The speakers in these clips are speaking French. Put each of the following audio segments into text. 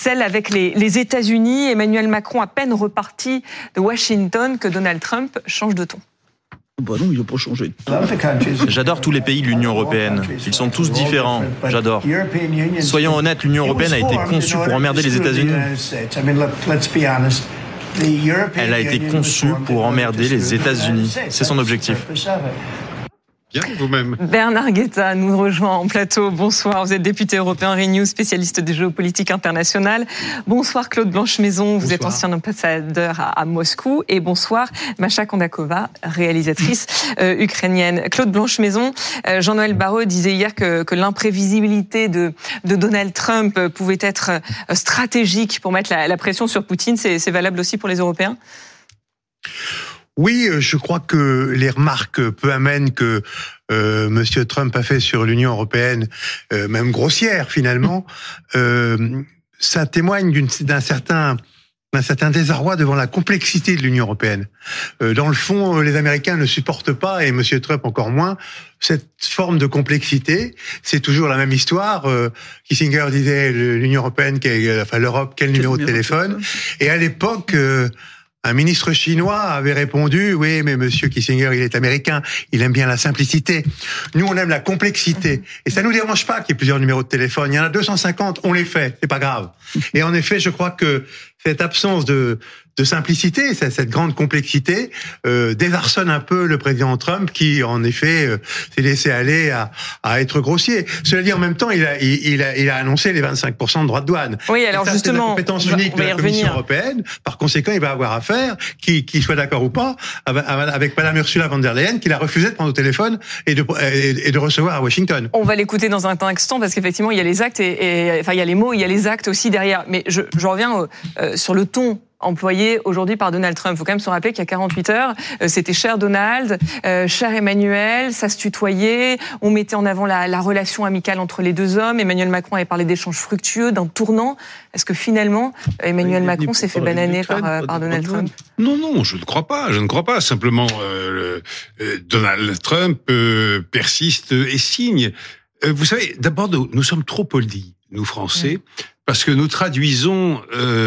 celle avec les États-Unis. Emmanuel Macron à peine reparti de Washington que Donald Trump change de ton. Bah non, il n'a pas changé. J'adore tous les pays de l'Union européenne. Ils sont tous différents. J'adore. Soyons honnêtes, l'Union européenne a été conçue pour emmerder les États-Unis. Elle a été conçue pour emmerder les États-Unis. C'est son objectif. Bien, vous-même. Bernard Guetta nous rejoint en plateau. Bonsoir, vous êtes député européen Renew, spécialiste des géopolitiques internationales. Bonsoir Claude Blanche-Maison, vous êtes ancien ambassadeur à Moscou. Et bonsoir Masha Kondakova, réalisatrice ukrainienne. Claude Blanche-Maison, Jean-Noël Barrot disait hier que l'imprévisibilité de Donald Trump pouvait être stratégique pour mettre la pression sur Poutine. C'est valable aussi pour les Européens ? Oui, je crois que les remarques peu amènes que Monsieur Trump a fait sur l'Union européenne, même grossières finalement, ça témoigne d'un certain désarroi devant la complexité de l'Union européenne. Dans le fond, les Américains ne supportent pas, et Monsieur Trump encore moins, cette forme de complexité. C'est toujours la même histoire. Kissinger disait l'Union européenne, l'Europe, quel numéro de téléphone. Et à l'époque, un ministre chinois avait répondu « Oui, mais monsieur Kissinger, il est américain, il aime bien la simplicité. Nous, on aime la complexité. Et ça nous dérange pas qu'il y ait plusieurs numéros de téléphone. Il y en a 250, on les fait, c'est pas grave. » Et en effet, je crois que cette absence de simplicité, cette grande complexité, désarçonne un peu le président Trump qui, en effet, s'est laissé aller à être grossier. Cela dit, en même temps, il a annoncé les 25% de droits de douane. Oui, alors ça, justement, c'est la compétence unique de la Commission européenne. Par conséquent, il va avoir affaire, qu'il soit d'accord ou pas, avec Madame Ursula von der Leyen, qu'il a refusé de prendre au téléphone et de recevoir à Washington. On va l'écouter dans un instant parce qu'effectivement, il y a les actes enfin, il y a les mots, il y a les actes aussi derrière. Mais je reviens sur le ton employé aujourd'hui par Donald Trump. Il faut quand même se rappeler qu'il y a 48 heures, c'était cher Donald, cher Emmanuel, ça se tutoyait, on mettait en avant la relation amicale entre les deux hommes. Emmanuel Macron avait parlé d'échanges fructueux, d'un tournant. Est-ce que finalement, Emmanuel Macron s'est fait bananer par Donald Trump ? Non, je ne crois pas. Simplement, Donald Trump persiste et signe. Vous savez, d'abord, nous sommes trop polis, nous Français, parce que nous traduisons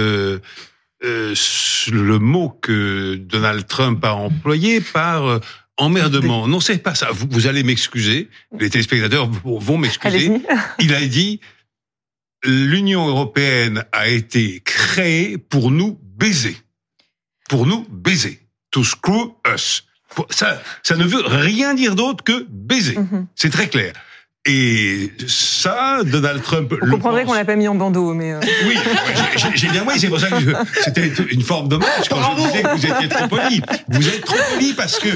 le mot que Donald Trump a employé par emmerdement. Non, c'est pas ça. Vous allez m'excuser. Les téléspectateurs vont m'excuser. Allez-y. Il a dit l'Union européenne a été créée pour nous baiser. Pour nous baiser. To screw us. Ça ne veut rien dire d'autre que baiser. C'est très clair. Et ça, Donald Trump... Vous comprendrez qu'on l'a pas mis en bandeau, mais... Oui, j'ai bien compris, c'est pour ça que c'était une forme d'hommage quand je disais que vous étiez trop poli. Vous êtes trop poli parce que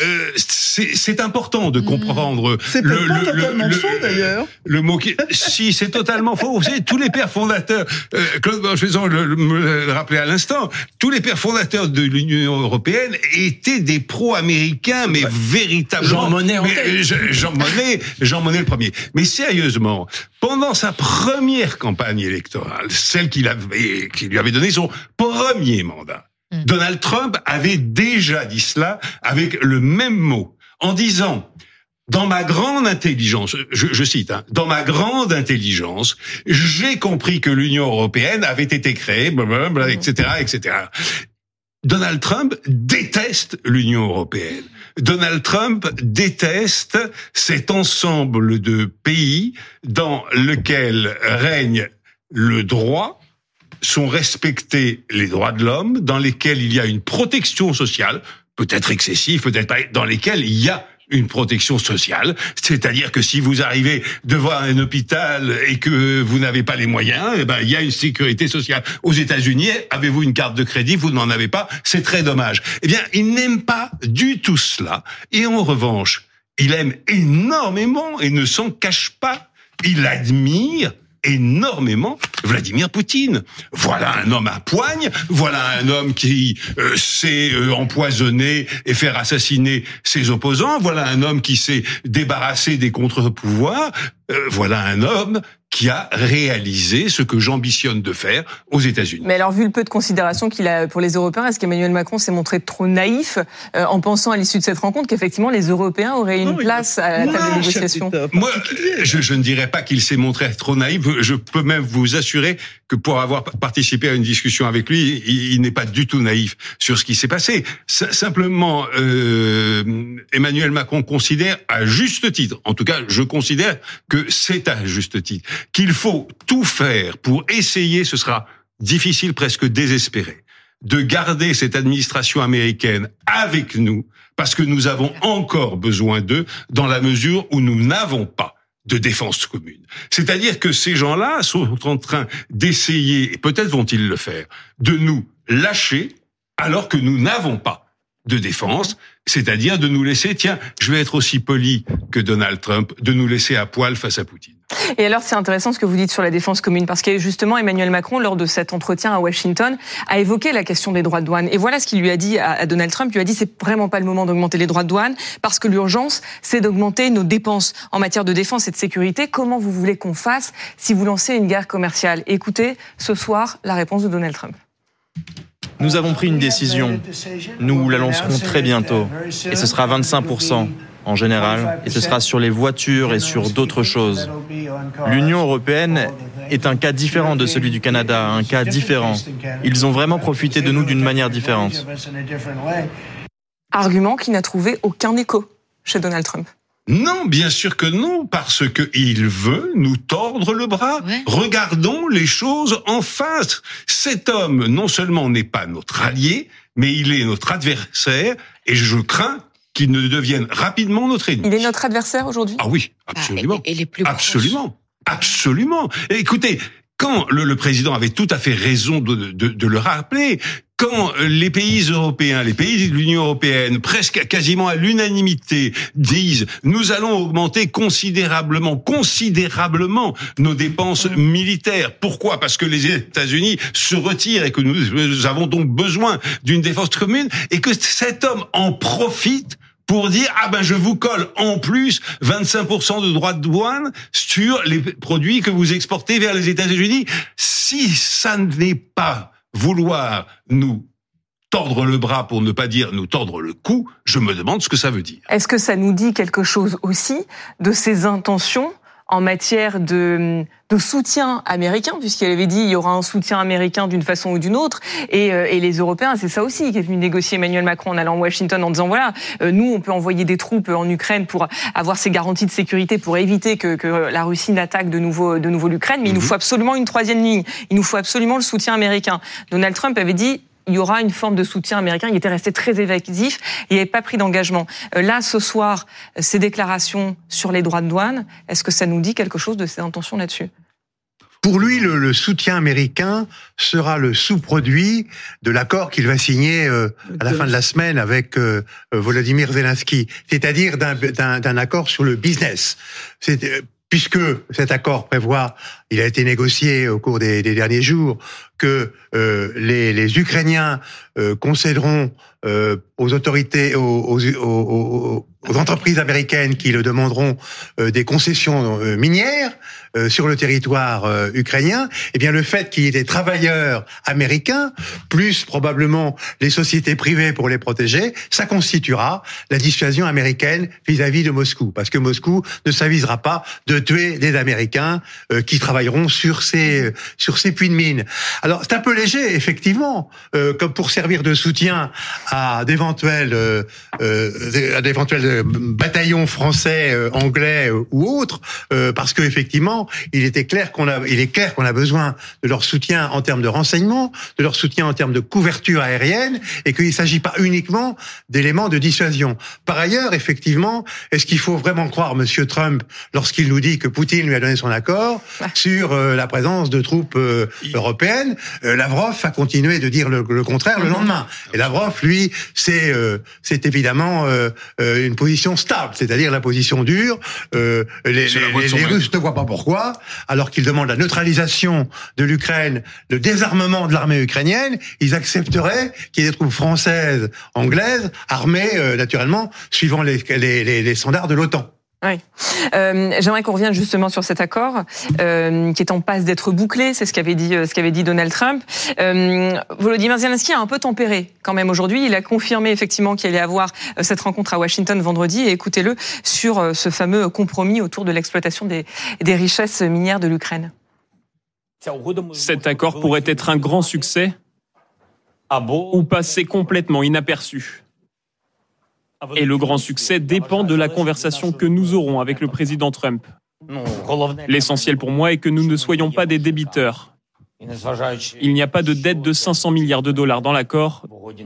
c'est important de comprendre C'est pas totalement faux, d'ailleurs. Le mot qui... Si, c'est totalement faux. Vous savez, tous les pères fondateurs, Claude Blanche-Maison me le rappelait à l'instant, tous les pères fondateurs de l'Union européenne étaient des pro-américains, mais véritablement... Jean Monnet en tête. Jean Monnet le premier. Mais sérieusement, pendant sa première campagne électorale, celle qui lui avait donné son premier mandat, Donald Trump avait déjà dit cela avec le même mot, en disant: dans ma grande intelligence, je cite, dans ma grande intelligence, j'ai compris que l'Union européenne avait été créée, blablabla, etc., etc. Donald Trump déteste l'Union européenne. Donald Trump déteste cet ensemble de pays dans lequel règne le droit, sont respectés les droits de l'homme, dans lesquels il y a une protection sociale, peut-être excessive, peut-être pas, dans lesquels il y a une protection sociale, c'est-à-dire que si vous arrivez devant un hôpital et que vous n'avez pas les moyens, il y a une sécurité sociale. Aux États-Unis, avez-vous une carte de crédit, vous n'en avez pas, c'est très dommage. Eh bien, il n'aime pas du tout cela, et en revanche, il aime énormément et ne s'en cache pas. Il admire énormément Vladimir Poutine. Voilà un homme à poigne, voilà un homme qui sait empoisonner et faire assassiner ses opposants, voilà un homme qui s'est débarrassé des contre-pouvoirs, voilà un homme qui a réalisé ce que j'ambitionne de faire aux États-Unis. Mais alors, vu le peu de considération qu'il a pour les Européens, est-ce qu'Emmanuel Macron s'est montré trop naïf en pensant à l'issue de cette rencontre qu'effectivement les Européens auraient une place à la table de négociation ? Moi, je ne dirais pas qu'il s'est montré trop naïf. Je peux même vous assurer que pour avoir participé à une discussion avec lui, il n'est pas du tout naïf sur ce qui s'est passé. Simplement, Emmanuel Macron considère à juste titre, en tout cas je considère que c'est à juste titre, qu'il faut tout faire pour essayer, ce sera difficile, presque désespéré, de garder cette administration américaine avec nous, parce que nous avons encore besoin d'eux dans la mesure où nous n'avons pas de défense commune. C'est-à-dire que ces gens-là sont en train d'essayer, et peut-être vont-ils le faire, de nous lâcher alors que nous n'avons pas de défense, c'est-à-dire de nous laisser, tiens, je vais être aussi poli que Donald Trump, de nous laisser à poil face à Poutine. Et alors, c'est intéressant ce que vous dites sur la défense commune, parce que justement, Emmanuel Macron, lors de cet entretien à Washington, a évoqué la question des droits de douane. Et voilà ce qu'il lui a dit à Donald Trump. Il lui a dit, c'est vraiment pas le moment d'augmenter les droits de douane, parce que l'urgence, c'est d'augmenter nos dépenses en matière de défense et de sécurité. Comment vous voulez qu'on fasse si vous lancez une guerre commerciale? Écoutez, ce soir, la réponse de Donald Trump. Nous avons pris une décision. Nous la lancerons très bientôt. Et ce sera 25% en général. Et ce sera sur les voitures et sur d'autres choses. L'Union européenne est un cas différent de celui du Canada, un cas différent. Ils ont vraiment profité de nous d'une manière différente. Argument qui n'a trouvé aucun écho chez Donald Trump. Non, bien sûr que non, parce que il veut nous tordre le bras. Ouais. Regardons les choses en face. Cet homme, non seulement n'est pas notre allié, mais il est notre adversaire, et je crains qu'il ne devienne rapidement notre ennemi. Il est notre adversaire aujourd'hui? Ah oui, absolument. Et les plus absolument. Et écoutez, quand le président avait tout à fait raison de le rappeler, quand les pays européens, les pays de l'Union européenne, presque quasiment à l'unanimité, disent « nous allons augmenter considérablement nos dépenses militaires ». Pourquoi ? Parce que les États-Unis se retirent et que nous avons donc besoin d'une défense commune, et que cet homme en profite pour dire, je vous colle en plus 25% de droits de douane sur les produits que vous exportez vers les États-Unis. Si ça n'est pas vouloir nous tordre le bras, pour ne pas dire nous tordre le cou, je me demande ce que ça veut dire. Est-ce que ça nous dit quelque chose aussi de ses intentions en matière de soutien américain, puisqu'il avait dit il y aura un soutien américain d'une façon ou d'une autre, et les Européens, c'est ça aussi qui est venu négocier Emmanuel Macron en allant à Washington en disant voilà, nous on peut envoyer des troupes en Ukraine pour avoir ces garanties de sécurité, pour éviter que la Russie n'attaque de nouveau l'Ukraine, mais il nous faut absolument une troisième ligne, il nous faut absolument le soutien américain. Donald Trump avait dit il y aura une forme de soutien américain. Il était resté très évasif. Il n'avait pas pris d'engagement. Là, ce soir, ces déclarations sur les droits de douane, est-ce que ça nous dit quelque chose de ses intentions là-dessus ? Pour lui, le soutien américain sera le sous-produit de l'accord qu'il va signer à la fin de la semaine avec Volodymyr Zelensky, c'est-à-dire d'un accord sur le business. Puisque cet accord prévoit, il a été négocié au cours des derniers jours, que les Ukrainiens concéderont aux autorités, aux entreprises américaines qui le demanderont des concessions minières sur le territoire ukrainien, eh bien le fait qu'il y ait des travailleurs américains, plus probablement les sociétés privées pour les protéger, ça constituera la dissuasion américaine vis-à-vis de Moscou, parce que Moscou ne s'avisera pas de tuer des Américains qui travailleront sur ces puits de mines. Alors c'est un peu léger, effectivement, comme pour servir de soutien à d'éventuels bataillons français, anglais ou autres, parce que effectivement, il est clair qu'on a besoin de leur soutien en termes de renseignement, de leur soutien en termes de couverture aérienne, et qu'il ne s'agit pas uniquement d'éléments de dissuasion. Par ailleurs, effectivement, est-ce qu'il faut vraiment croire Monsieur Trump lorsqu'il nous dit que Poutine lui a donné son accord sur la présence de troupes européennes? Lavrov a continué de dire le contraire le lendemain. Et Lavrov, lui, c'est évidemment une position stable, c'est-à-dire la position dure. Les Russes ne voient pas pourquoi, alors qu'ils demandent la neutralisation de l'Ukraine, le désarmement de l'armée ukrainienne, ils accepteraient qu'il y ait des troupes françaises, anglaises, armées, naturellement, suivant les standards de l'OTAN. Oui. J'aimerais qu'on revienne justement sur cet accord qui est en passe d'être bouclé. C'est ce qu'avait dit Donald Trump. Volodymyr Zelensky a un peu tempéré quand même aujourd'hui. Il a confirmé effectivement qu'il allait avoir cette rencontre à Washington vendredi. Et écoutez-le sur ce fameux compromis autour de l'exploitation des richesses minières de l'Ukraine. Cet accord pourrait être un grand succès ou passer complètement inaperçu. Et le grand succès dépend de la conversation que nous aurons avec le président Trump. L'essentiel pour moi est que nous ne soyons pas des débiteurs. Il n'y a pas de dette de 500 milliards de dollars dans l'accord,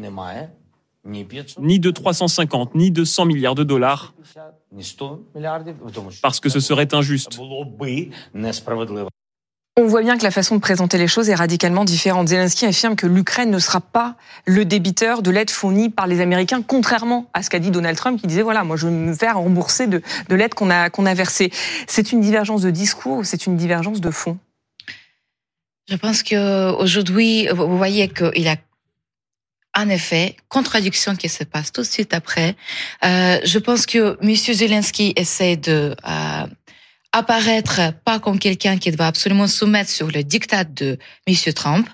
ni de 350, ni de 100 milliards de dollars, parce que ce serait injuste. On voit bien que la façon de présenter les choses est radicalement différente. Zelensky affirme que l'Ukraine ne sera pas le débiteur de l'aide fournie par les Américains, contrairement à ce qu'a dit Donald Trump, qui disait voilà, moi je veux me faire rembourser de l'aide qu'on a versée. C'est une divergence de discours ou c'est une divergence de fond? Je pense qu'aujourd'hui, vous voyez qu'il y a en effet contradiction qui se passe tout de suite après. Je pense que M. Zelensky essaie de apparaître pas comme quelqu'un qui va absolument soumettre sur le diktat de M. Trump.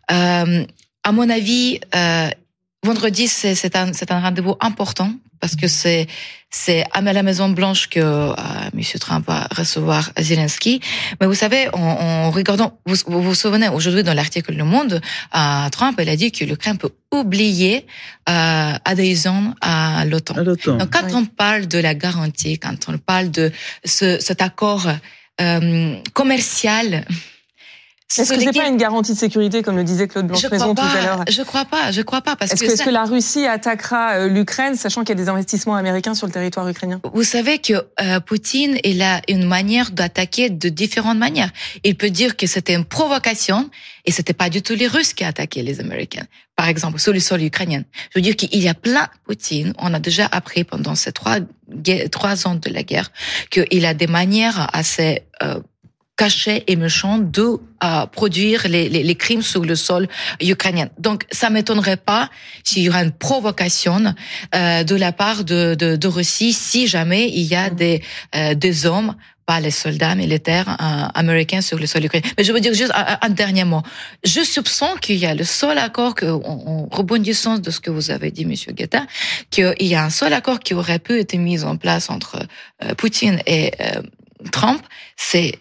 À mon avis, vendredi, c'est un rendez-vous important parce que c'est à la Maison Blanche que M. Trump va recevoir Zelensky. Mais vous savez, en regardant, vous vous souvenez, aujourd'hui dans l'article Le Monde, Trump, il a dit que l'Ukraine peut oublier adhésion à l'OTAN. Donc quand on parle de la garantie, quand on parle de cet accord commercial, est-ce que c'est pas une garantie de sécurité, comme le disait Claude Blanche-Maison tout à l'heure? Je crois pas. Est-ce que la Russie attaquera l'Ukraine, sachant qu'il y a des investissements américains sur le territoire ukrainien? Vous savez que Poutine, il a une manière d'attaquer de différentes manières. Il peut dire que c'était une provocation, et c'était pas du tout les Russes qui attaquaient les Américains. Par exemple, sur le sol ukrainien. Je veux dire qu'il y a plein Poutine. On a déjà appris pendant ces 3 ans de la guerre qu'il a des manières assez cachés et méchants de produire les crimes sur le sol ukrainien. Donc, ça m'étonnerait pas s'il y aura une provocation de la part de Russie si jamais il y a des hommes, pas les soldats militaires américains sur le sol ukrainien. Mais je veux dire juste un dernier mot. Je soupçonne qu'il y a le seul accord en rebondissant de ce que vous avez dit, Monsieur Guetta, qu'il y a un seul accord qui aurait pu être mis en place entre Poutine et Trump, c'est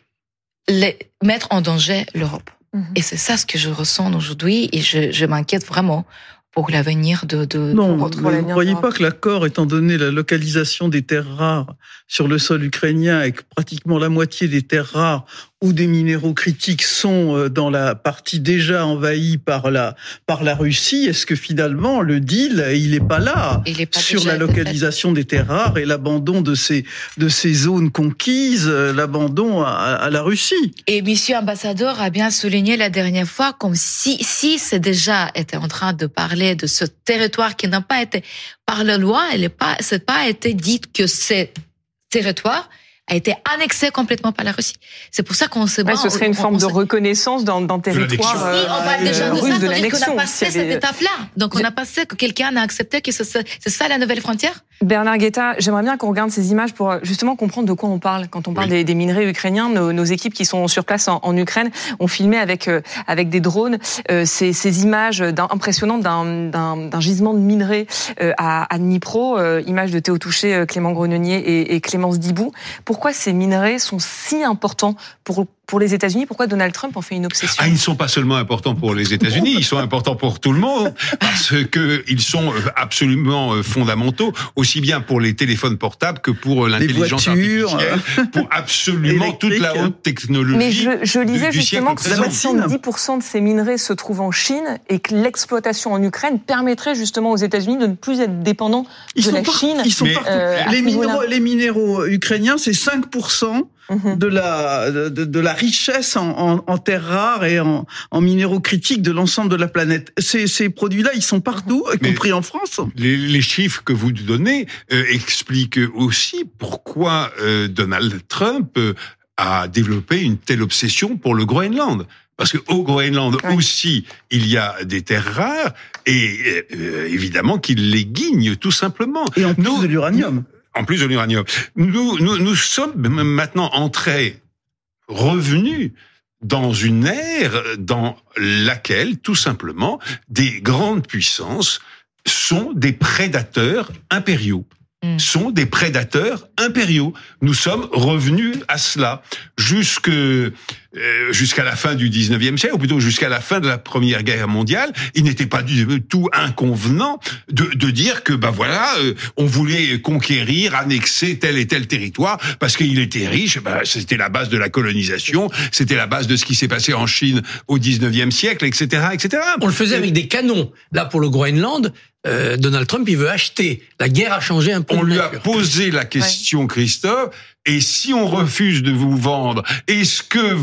mettre en danger l'Europe. Et c'est ça ce que je ressens aujourd'hui et je m'inquiète vraiment pour l'avenir Non, vous ne croyez pas que l'accord, étant donné la localisation des terres rares sur le sol ukrainien et que pratiquement la moitié des terres rares ou des minéraux critiques sont dans la partie déjà envahie par la Russie, est-ce que finalement le deal, il est pas là sur la localisation des terres rares et l'abandon de ces zones conquises, l'abandon à la Russie? Et monsieur ambassadeur a bien souligné la dernière fois comme si c'est déjà été en train de parler de ce territoire qui n'a pas été par la loi, c'est pas été dit que ce territoire a été annexé complètement par la Russie. C'est pour ça qu'on se bat. Ce serait une forme de reconnaissance d'un territoire on parle déjà de ça, c'est-à-dire qu'on a passé cette étape-là. Donc on a passé que quelqu'un a accepté que c'est ça la nouvelle frontière. Bernard Guetta, j'aimerais bien qu'on regarde ces images pour justement comprendre de quoi on parle. Quand on parle des minerais ukrainiens, nos équipes qui sont sur place en Ukraine ont filmé avec des drones ces images impressionnantes d'un gisement de minerais à Dnipro, images de Théo Touché, Clément Grenonnier et Clémence Dibou. Pourquoi ces minerais sont si importants pour les États-Unis? Pourquoi Donald Trump en fait une obsession? Ils ne sont pas seulement importants pour les États-Unis, ils sont importants pour tout le monde, parce que ils sont absolument fondamentaux, aussi bien pour les téléphones portables que pour l'intelligence artificielle, pour absolument toute la haute technologie. Mais je lisais justement que 70% de ces minerais se trouvent en Chine et que l'exploitation en Ukraine permettrait justement aux États-Unis de ne plus être dépendants de la Chine. Ils sont les minéraux ukrainiens, c'est 5% de la richesse en terres rares et en minéraux critiques de l'ensemble de la planète. Ces produits-là, ils sont partout, y compris en France. Les chiffres que vous donnez expliquent aussi pourquoi Donald Trump a développé une telle obsession pour le Groenland. Parce qu'au Groenland aussi, il y a des terres rares et évidemment qu'il les guigne tout simplement. Et en plus de l'uranium. En plus de l'uranium. Nous sommes maintenant revenus dans une ère dans laquelle, tout simplement, des grandes puissances sont des prédateurs impériaux. Nous sommes revenus à cela. jusqu'à la fin du 19e siècle, ou plutôt jusqu'à la fin de la Première Guerre mondiale, il n'était pas du tout inconvenant de dire que on voulait conquérir, annexer tel et tel territoire parce qu'il était riche. C'était la base de la colonisation, c'était la base de ce qui s'est passé en Chine au 19e siècle, etc., etc. On le faisait avec des canons. Là, pour le Groenland, Donald Trump, il veut acheter. La guerre a changé un peu. On lui a posé la question, Christophe, et si on refuse de vous vendre, est-ce que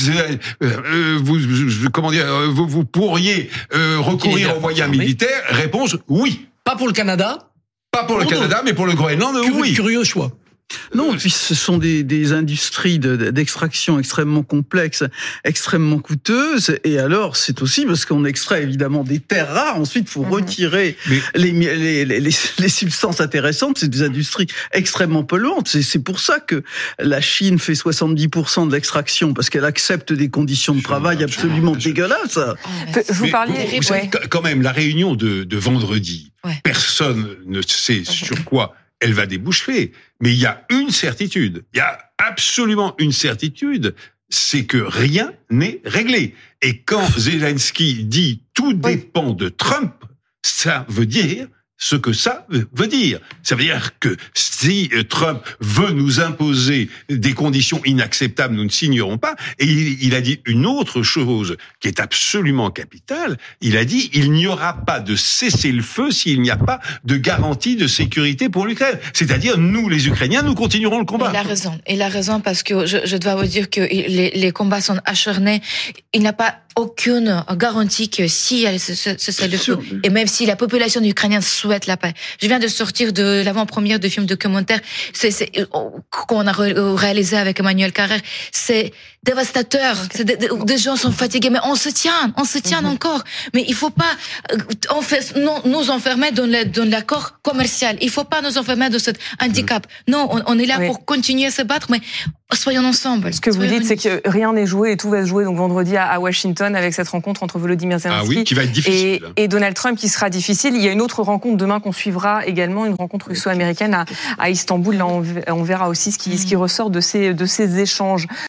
vous pourriez recourir aux moyens militaires? Réponse, oui. Pas pour le Canada. Pas pour le Canada, mais pour le Groenland, oui. Curieux choix. Non, puis ce sont des industries d'extraction extrêmement complexes, extrêmement coûteuses. Et alors, c'est aussi parce qu'on extrait évidemment des terres rares. Ensuite, il faut retirer les substances intéressantes. C'est des industries extrêmement polluantes. C'est pour ça que la Chine fait 70% de l'extraction, parce qu'elle accepte des conditions de travail absolument dégueulasses. Vous parliez... Vous savez, quand même, la réunion de vendredi, personne ne sait sur quoi elle va déboucher. Mais il y a une certitude. Il y a absolument une certitude. C'est que rien n'est réglé. Et quand Zelensky dit tout dépend de Trump, ça veut dire ce que ça veut dire. Ça veut dire que si Trump veut nous imposer des conditions inacceptables, nous ne signerons pas. Et il a dit une autre chose qui est absolument capitale. Il a dit il n'y aura pas de cessez-le-feu s'il n'y a pas de garantie de sécurité pour l'Ukraine. C'est-à-dire, nous, les Ukrainiens, nous continuerons le combat. Il a raison parce que je dois vous dire que les combats sont acharnés. Il n'a pas aucune garantie que si il y a ce cessez-le-feu, et même si la population ukrainienne souhaite la paix. Je viens de sortir de l'avant-première de film documentaire qu'on a réalisé avec Emmanuel Carrère. C'est dévastateur. Des gens sont fatigués, mais on se tient encore. Mais il faut pas nous enfermer dans l'accord commercial. Il faut pas nous enfermer dans cet handicap. Non, on est là pour continuer à se battre, mais soyons ensemble. Ce que vous dites, c'est que rien n'est joué et tout va se jouer donc vendredi à Washington avec cette rencontre entre Volodymyr Zelensky qui va être difficile. Et Donald Trump qui sera difficile. Il y a une autre rencontre demain qu'on suivra également, une rencontre russo-américaine à Istanbul. Là, on verra aussi ce qui ressort de ces échanges.